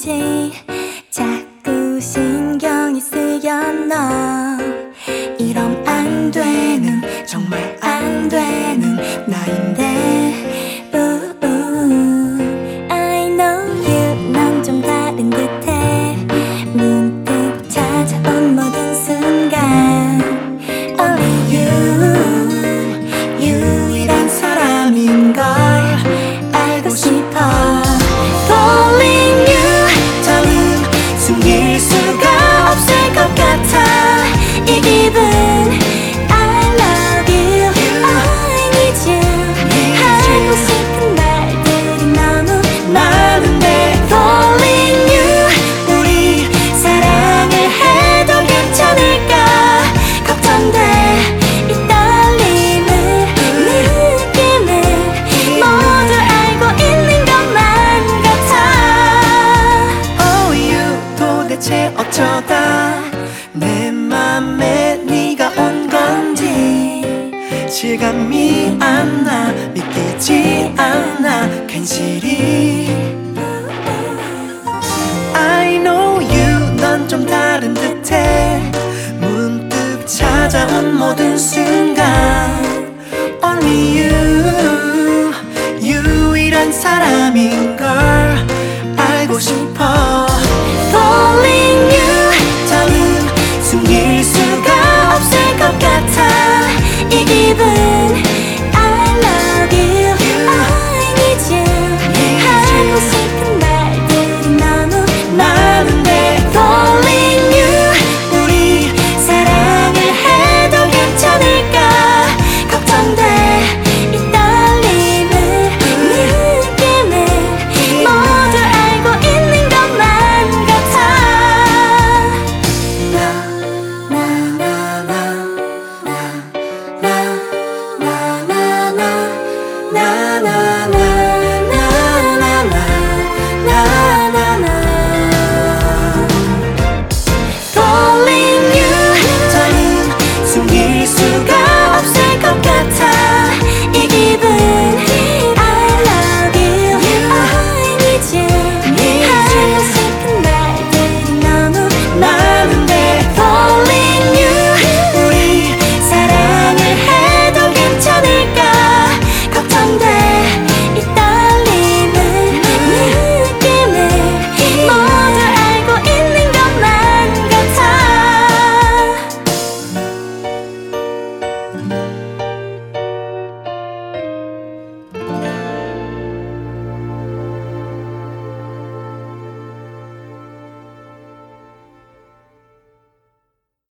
건지 자꾸 신경이 쓰여 너. 이럼 안 되는, 정말 안 되는 나인데. I know you, 넌 좀 다른 듯해. 문득 찾아온 모든 순간 Only you, 유일한 사람인 걸 알고 싶어. Falling you, 더는 숨길 수가 없을 것 같아. 이 기분 I love you, I need you. 하고 싶은 말들이 너무 많은데 Falling you, 우리 사랑을 해도 괜찮을까 걱정돼. 이 떨림을, 느낌을 모두 알고 있는 것만 같아. Oh you, 도대체 어쩌다 내 맘에 네가 온 건지 실감이 안 나, 믿기지 않아 괜시리. I know you, 넌 좀 다른 듯해. 문득 찾아온 모든 순간 Only you, 유일한 사람인 걸 알고 싶어. Falling you, 더는 숨길 수